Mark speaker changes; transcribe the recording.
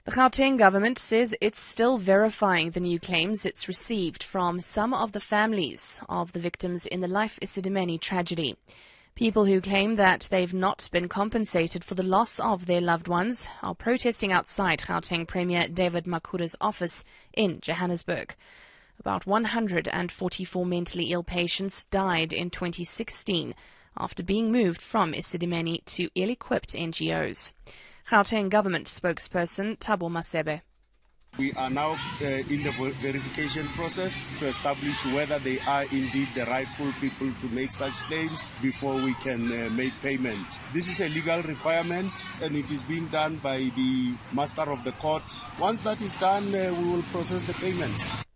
Speaker 1: The Gauteng government says it's still verifying the new claims it's received from some of the families of the victims in the Life Isidimeni tragedy. People who claim that they've not been compensated for the loss of their loved ones are protesting outside Gauteng Premier David Makhura's office in Johannesburg. About 144 mentally ill patients died in 2016 after being moved from Isidimeni to ill-equipped NGOs. Gauteng government spokesperson Thabo Masebe.
Speaker 2: We are now in the verification process to establish whether they are indeed the rightful people to make such claims before we can make payment. This is a legal requirement and it is being done by the master of the court. Once that is done, we will process the payments.